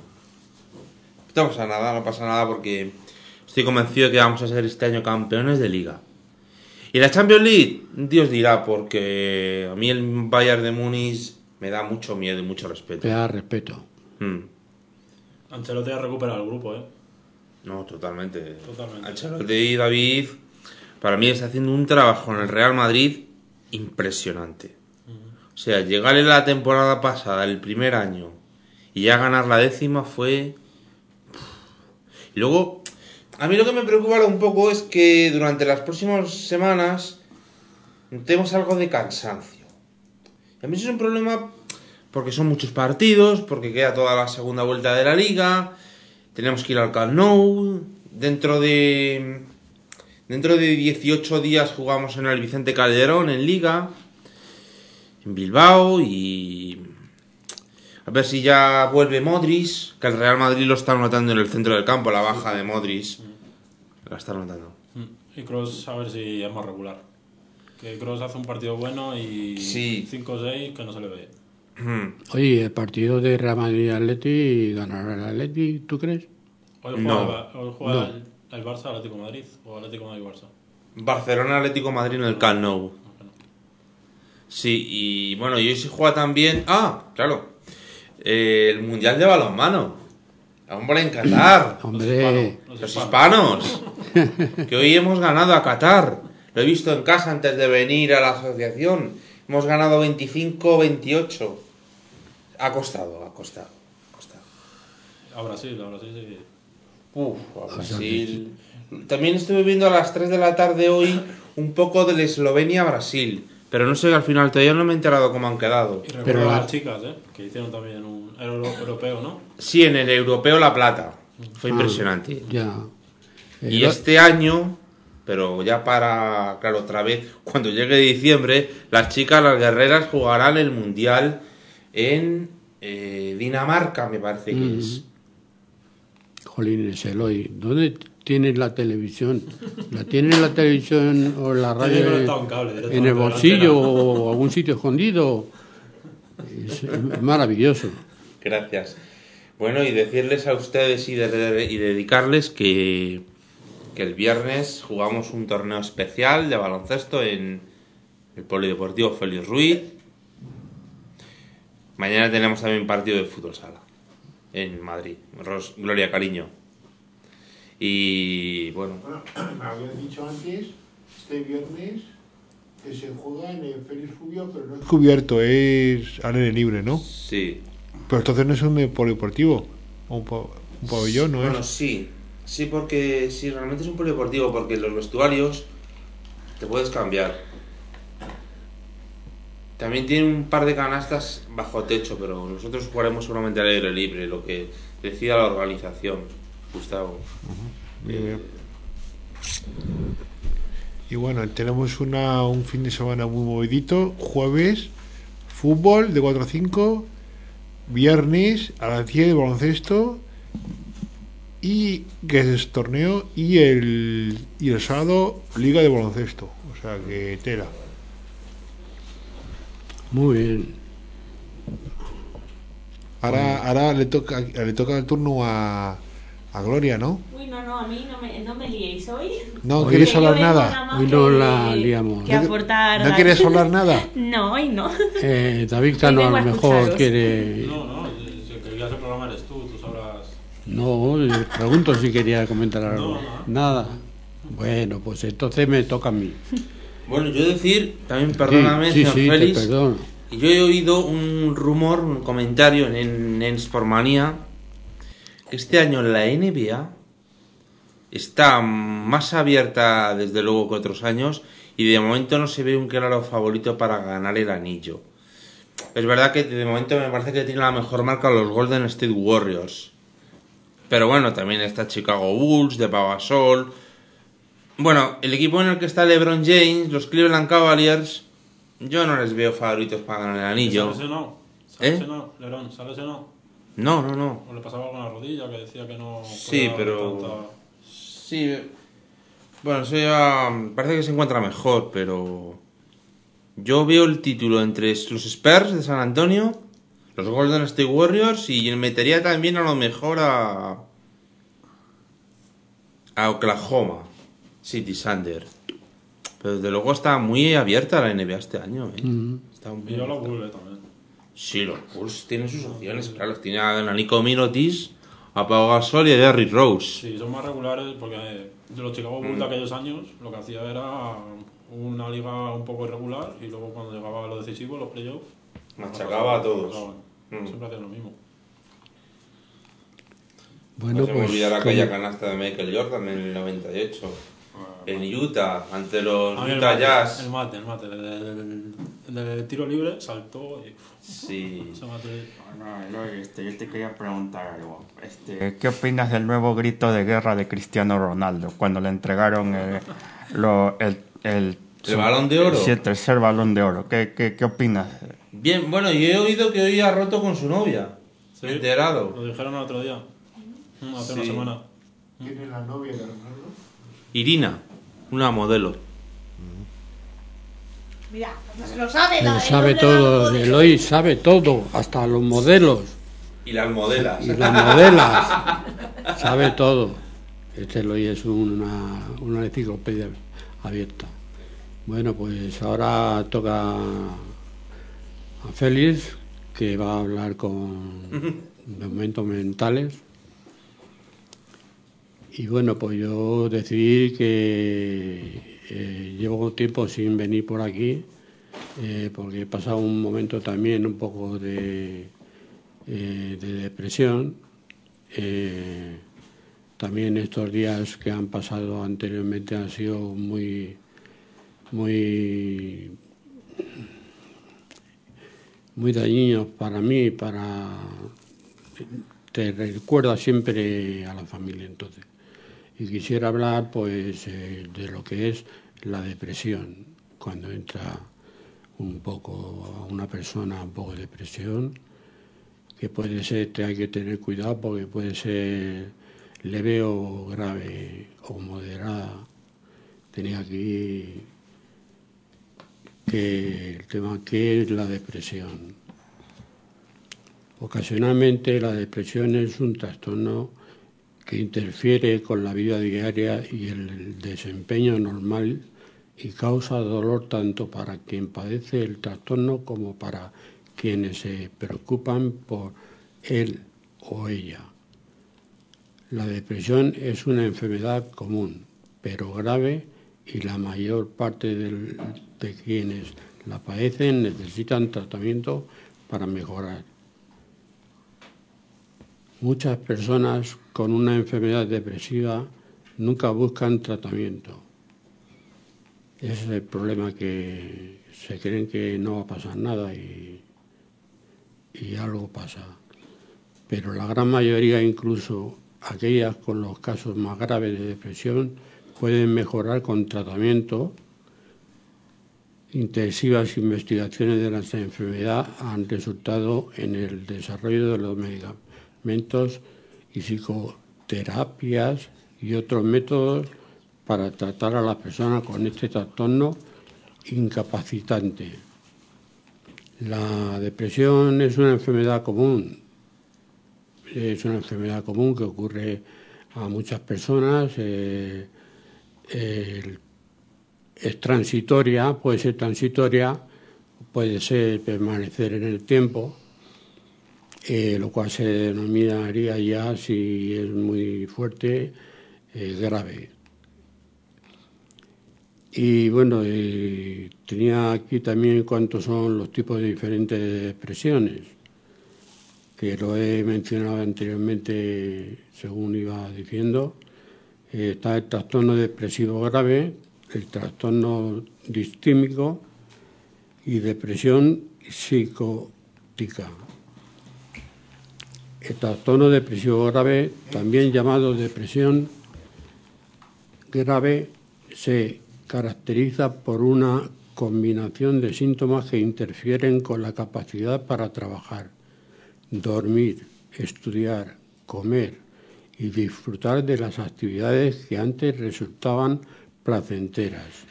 No pasa nada, no pasa nada porque estoy convencido de que vamos a ser este año campeones de liga. Y la Champions League, Dios dirá, porque a mí el Bayern de Múnich me da mucho miedo y mucho respeto. Te da respeto. Mm. Ancelotti ha recuperado el grupo, ¿eh? No, totalmente. Totalmente. Ancelotti y David, para mí está haciendo un trabajo en el Real Madrid impresionante. O sea, llegar en la temporada pasada, el primer año, y ya ganar la décima fue... Y luego, a mí lo que me preocupa un poco es que durante las próximas semanas notemos algo de cansancio. Y a mí eso es un problema porque son muchos partidos, porque queda toda la segunda vuelta de la liga, tenemos que ir al Camp Nou, dentro de... Dentro de dieciocho días jugamos en el Vicente Calderón, en Liga, en Bilbao, y a ver si ya vuelve Modric, que el Real Madrid lo está notando en el centro del campo, la baja de Modric, la está notando. Y Kroos a ver si es más regular. Que Kroos hace un partido bueno y Sí. cinco o seis que no se le ve. Oye, el partido de Real Madrid-Atleti, ¿ganará el Atleti, tú crees? Hoy juega, No. el, hoy juega No. el, el Barça Atlético de Madrid o Atlético de Madrid-Barça. Barcelona Atlético de Madrid en el Camp Nou. Sí, y bueno, y hoy se juega también... Ah, claro. Eh, el Mundial de Balonmano. Hombre, en Qatar. Hombre, Los Los hispanos. hispanos. Que hoy hemos ganado a Qatar. Lo he visto en casa antes de venir a la asociación. Hemos ganado veinticinco veintiocho. Ha costado, ha costado. Ha costado. A Brasil, a Brasil sí. Uf, a Brasil. También estuve viendo a las tres de la tarde hoy un poco del Eslovenia-Brasil. Pero no sé, al final todavía no me he enterado cómo han quedado. Y recuerdo Pero a la- las chicas, ¿eh? Que hicieron también un euro, europeo, ¿no? Sí, en el europeo La Plata. Fue Ah, impresionante. ya. Y Eh, este año, pero ya para, claro, otra vez, cuando llegue diciembre, las chicas, las guerreras, jugarán el Mundial en eh, Dinamarca, me parece que Mm. es. Jolines, Eloy, ¿dónde tienes la televisión? ¿La tienes la televisión o la radio Tiene en, conectado un cable directamente en el de la bolsillo antena. o algún sitio escondido? Es, es maravilloso. Gracias. Bueno, y decirles a ustedes y, de- y dedicarles que, que el viernes jugamos un torneo especial de baloncesto en el Polideportivo Félix Ruiz. Mañana tenemos también partido de fútbol sala en Madrid. Ros- Gloria, cariño. Y bueno, Bueno, me habían dicho antes, este viernes, que se juega en el Félix Rubio, pero no es cubierto, es al aire libre, ¿no? sí. Pero entonces no es un polideportivo, o un, pa- un pabellón, ¿no Bueno, es? sí. Sí, porque sí, realmente es un polideportivo, porque en los vestuarios te puedes cambiar. También tiene un par de canastas bajo techo, pero nosotros jugaremos seguramente al aire libre, lo que decida la organización, Gustavo. Eh, Y bueno, tenemos una, un fin de semana muy movidito. Jueves, fútbol de cuatro a cinco. Viernes a las diez, baloncesto. Y que es torneo. Y el, y el sábado, liga de baloncesto. O sea que tela. Muy bien. Ahora, ahora le toca le toca el turno a, a Gloria, ¿no? Uy, no, no, a mí no me, no me liéis hoy. No Hoy- quieres Que yo hablar vengo nada. más Hoy no que- la liamos. Que ¿No- aportar. ¿No quieres hablar nada? No, hoy no. Eh, David Cano Hoy vengo a a lo mejor escucharos. quiere... No, no, si el que guías el programa eres tú, tú sabrás. No, le pregunto si quería comentar algo. No, no. Nada. Bueno, pues entonces me toca a mí. Bueno, yo decir, también perdóname, sí, sí, señor sí, te Félix, perdono. yo he oído un rumor, un comentario en, en Sportmanía, que este año la N B A está más abierta desde luego que otros años y de momento no se ve un claro favorito para ganar el anillo. Es verdad que de momento me parece que tiene la mejor marca los Golden State Warriors, Pero bueno, también está Chicago Bulls, de Pau Gasol. Bueno, el equipo en el que está LeBron James, los Cleveland Cavaliers, yo no les veo favoritos para ganar el anillo. ¿Se ha lesionado? ¿Se ha ¿Eh? lesionado? Lerón, ¿se ha lesionado? No, no, no. ¿O le pasaba algo en la rodilla que decía que no... Sí, podía pero... tanta- Sí, bueno, eso ya parece que se encuentra mejor, pero yo veo el título entre los Spurs de San Antonio, los Golden State Warriors y metería también a lo mejor a a Oklahoma City Thunder. Pero desde luego está muy abierta la N B A este año, ¿eh? Mm. Está muy Y yo lo abierta. vuelve también. Sí, los Bulls tienen sus opciones, claro. Tiene a Nico Minotis, a Pau Gasol y a Derrick Rose. Sí, son más regulares porque eh, de los Chicago Bulls de aquellos años lo que hacía era una liga un poco irregular y luego cuando llegaba a lo decisivo, los playoffs, Machacaba a todos. machacaban. Mm. Siempre hacían lo mismo. Bueno, no se me pues, olvidar aquella como- canasta de Michael Jordan en el noventa y ocho. En Utah, ante los A mí el Utah mate, Jazz. el mate, el mate, el, el- el de tiro libre saltó y Sí. ese mate. Bueno, Eloy, este, yo te quería preguntar algo. Este, ¿qué opinas del nuevo grito de guerra de Cristiano Ronaldo cuando le entregaron el, lo- el, el, ¿El balón de oro? Sí, el tercer balón de oro. ¿Qué, qué, qué opinas? Bien, bueno, yo he oído que hoy ha roto con su novia. Sí, Me he enterado. Lo dijeron el otro día, mm, hace una Sí. semana. ¿Quién es la novia de Ronaldo? Irina, una modelo. Mira, no se lo sabe. Él la- el sabe hombre todo, la- Eloy sabe todo, hasta los modelos Y las modelas. y las modelas. Sabe todo. Este Eloy es una, una enciclopedia abierta. Bueno, pues ahora toca a Félix, que va a hablar con momentos mentales. Y bueno, pues yo decidí que eh, llevo tiempo sin venir por aquí, eh, porque he pasado un momento también un poco de, eh, de depresión. Eh, también estos días que han pasado anteriormente han sido muy, muy, muy dañinos para mí, para te recuerda siempre a la familia entonces. Y quisiera hablar pues eh, de lo que es la depresión, cuando entra un poco a una persona un poco de depresión, que puede ser, te hay que tener cuidado porque puede ser leve o grave o moderada. Tenía aquí que el tema que es la depresión. Ocasionalmente la depresión es un trastorno que interfiere con la vida diaria y el desempeño normal y causa dolor tanto para quien padece el trastorno como para quienes se preocupan por él o ella. La depresión es una enfermedad común, pero grave, y la mayor parte del- de quienes la padecen necesitan tratamiento para mejorar. Muchas personas con una enfermedad depresiva nunca buscan tratamiento. Ese es el problema, que se creen que no va a pasar nada y, y algo pasa. Pero la gran mayoría, incluso aquellas con los casos más graves de depresión, pueden mejorar con tratamiento. Intensivas investigaciones de la enfermedad han resultado en el desarrollo de los medicamentos y psicoterapias y otros métodos para tratar a las personas con este trastorno incapacitante. La depresión es una enfermedad común, es una enfermedad común que ocurre a muchas personas, eh, el- es transitoria, puede ser transitoria, puede ser permanecer en el tiempo, eh, lo cual se denominaría ya, si es muy fuerte, eh, grave. Y bueno, eh, tenía aquí también cuántos son los tipos de diferentes depresiones, que lo he mencionado anteriormente según iba diciendo. Eh, está el trastorno depresivo grave, el trastorno distímico y depresión psicótica. El trastorno depresivo grave, también llamado depresión grave, se caracteriza por una combinación de síntomas que interfieren con la capacidad para trabajar, dormir, estudiar, comer y disfrutar de las actividades que antes resultaban placenteras.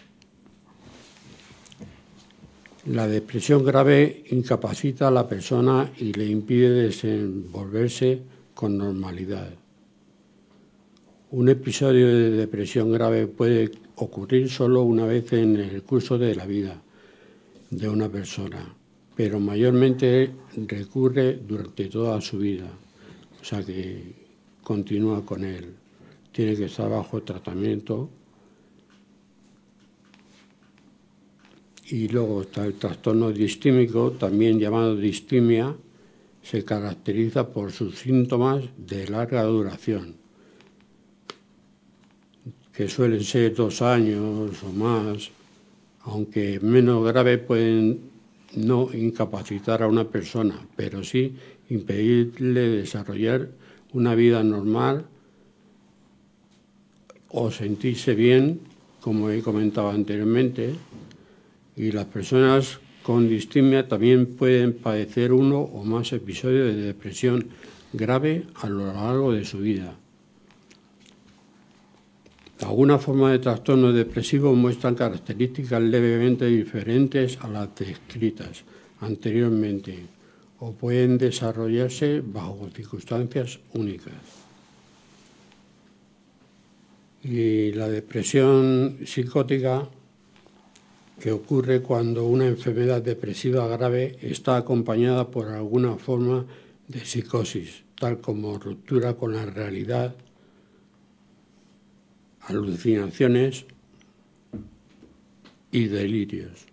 La depresión grave incapacita a la persona y le impide desenvolverse con normalidad. Un episodio de depresión grave puede ocurrir solo una vez en el curso de la vida de una persona, pero mayormente recurre durante toda su vida, o sea que continúa con él. Tiene que estar bajo tratamiento. Y luego está el trastorno distímico, también llamado distimia, se caracteriza por sus síntomas de larga duración, que suelen ser dos años o más, aunque menos grave pueden no incapacitar a una persona, pero sí impedirle desarrollar una vida normal o sentirse bien, como he comentado anteriormente. Y las personas con distimia también pueden padecer uno o más episodios de depresión grave a lo largo de su vida. Algunas formas de trastorno depresivo muestran características levemente diferentes a las descritas anteriormente o pueden desarrollarse bajo circunstancias únicas. Y la depresión psicótica, que ocurre cuando una enfermedad depresiva grave está acompañada por alguna forma de psicosis, tal como ruptura con la realidad, alucinaciones y delirios.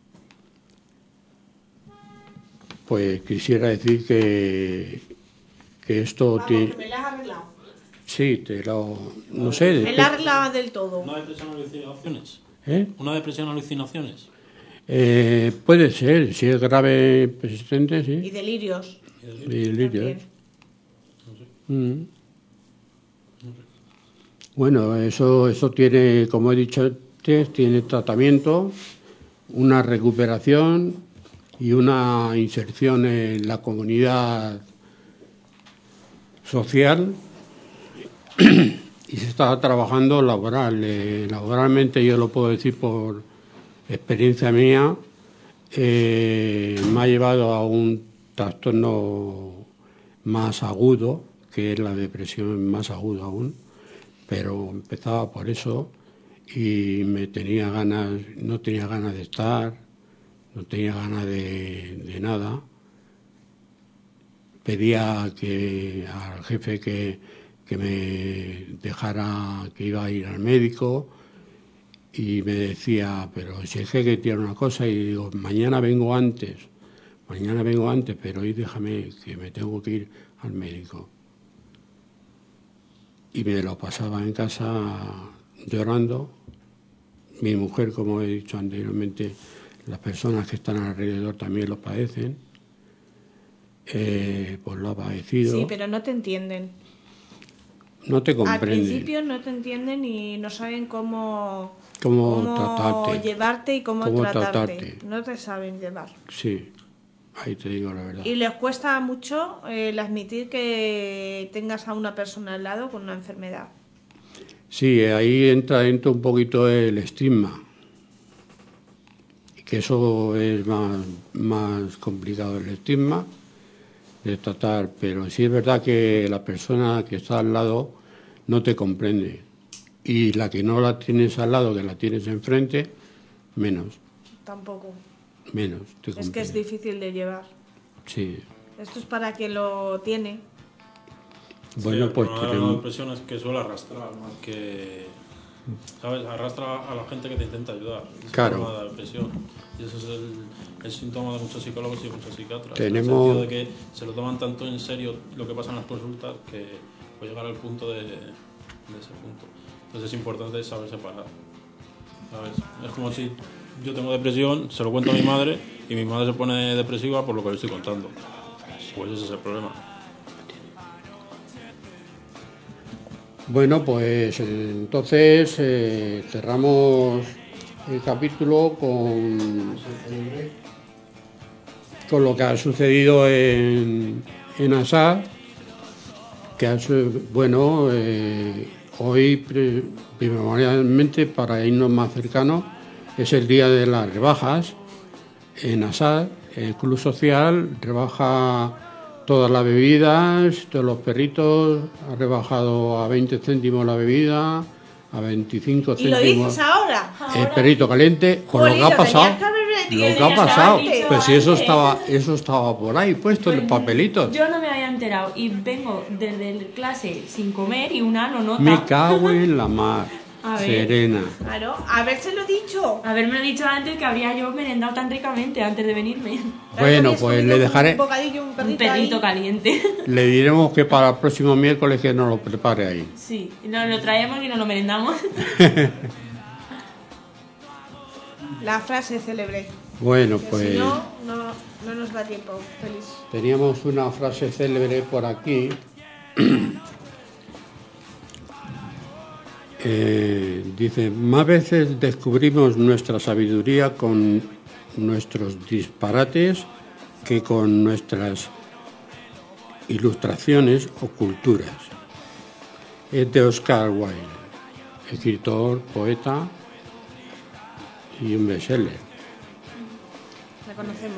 Pues quisiera decir que, que esto Vamos, tiene... que me la has arreglado. Sí, te lo... no sé... Me la has arreglado del todo. ¿Una depresión alucinaciones? ¿Eh? ¿Una depresión alucinaciones? Eh, puede ser, si es grave persistente, Y sí. delirios. Y delirios. Mm. Bueno, eso, eso tiene, como he dicho antes, tiene tratamiento, una recuperación y una inserción en la comunidad social. Y se está trabajando laboral. Eh, laboralmente, yo lo puedo decir por experiencia mía, eh, me ha llevado a un trastorno más agudo, que es la depresión más aguda aún, pero empezaba por eso y me tenía ganas, no tenía ganas de estar, no tenía ganas de, de nada. Pedía que al jefe que que me dejara, que iba a ir al médico, y me decía, pero si es que tiene una cosa, y digo, mañana vengo antes, mañana vengo antes, pero hoy déjame que me tengo que ir al médico. Y me lo pasaba en casa llorando. Mi mujer, como he dicho anteriormente, las personas que están alrededor también lo padecen, eh, pues lo ha padecido. Sí, pero no te entienden. No te comprenden. Al principio no te entienden y no saben cómo, cómo, cómo tratarte, llevarte y cómo, cómo tratarte. tratarte. No te saben llevar. Sí, ahí te digo la verdad. Y les cuesta mucho eh, el admitir que tengas a una persona al lado con una enfermedad. Sí, ahí entra dentro un poquito el estigma. Que eso es más, más complicado, el estigma de tratar, pero sí es verdad que la persona que está al lado no te comprende, y la que no la tienes al lado, que la tienes enfrente, menos. Tampoco. Menos te Es comprende. que es difícil de llevar. Sí. Esto es para quien lo tiene. Bueno, sí, pues una de las tenemos... impresiones que suele arrastrar, más que... ¿Sabes? Arrastra a la gente que te intenta ayudar. Es Claro. una de la depresión. Y ese es el, el síntoma de muchos psicólogos y muchos psiquiatras. Tenemos- En el sentido de que se lo toman tanto en serio lo que pasa en las consultas que puede llegar al punto de, de ese punto. Entonces es importante saber separar. ¿Sabes? Es como si yo tengo depresión, se lo cuento a mi madre y mi madre se pone depresiva por lo que le estoy contando. Pues ese es el problema. Bueno, pues entonces eh, cerramos el capítulo con, con lo que ha sucedido en, en Assad, que ha, bueno, eh, hoy primordialmente, para irnos más cercanos, es el día de las rebajas en Assad. El Club Social rebaja todas las bebidas, todos los perritos, ha rebajado a veinte céntimos la bebida, a veinticinco ¿Y lo céntimos dices ahora? el perrito caliente, con lo que Jolín, ha lo pasado, tenías que haber lo dicho que ha pasado, antes. pues si eso estaba, eso estaba por ahí puesto en los papelitos. Yo no me había enterado y vengo desde el clase sin comer y una lo nota. Me cago en la mar, A ver. Serena. Claro, habérselo dicho. Haberme dicho antes que habría yo merendado tan ricamente antes de venirme. Bueno, Habías pues comido le dejaré, Un bocadillo, un perrito, Un perrito ahí. caliente. le diremos que para el próximo miércoles que nos lo prepare ahí. Sí, nos lo traemos y nos lo merendamos. La frase célebre. Bueno, Que pues si no, no, no nos da tiempo. Feliz. teníamos una frase célebre por aquí. Eh, dice, más veces descubrimos nuestra sabiduría con nuestros disparates que con nuestras ilustraciones o culturas. Es de Oscar Wilde, escritor, poeta y un bestseller. La conocemos.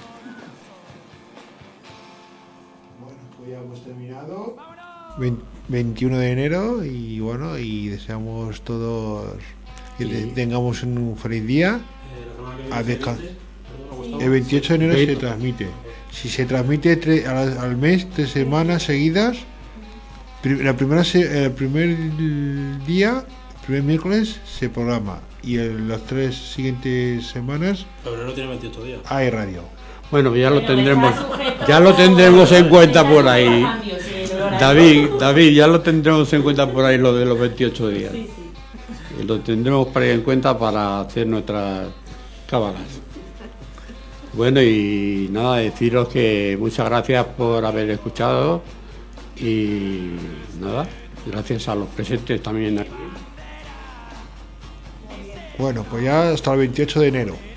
Bueno, pues ya hemos terminado. veintiuno de enero y bueno, y deseamos todos que te- tengamos un feliz día. A descan- El veintiocho de enero se transmite. Si se transmite tre- al, al mes, tres semanas seguidas, pri- la primera se- el primer día, el primer miércoles, se programa. Y en las tres siguientes semanas Febrero tiene veintiocho días. hay radio. Bueno, ya lo Pero tendremos, está sujeto ya lo tendremos en cuenta a por ahí. cambios, sí, el horario. David, David, ya lo tendremos en cuenta por ahí lo de los veintiocho días. Sí, sí. Y lo tendremos para en cuenta para hacer nuestras cábalas. Bueno, y nada, deciros que muchas gracias por haber escuchado y nada, gracias a los presentes también aquí. Bueno, pues ya hasta el veintiocho de enero.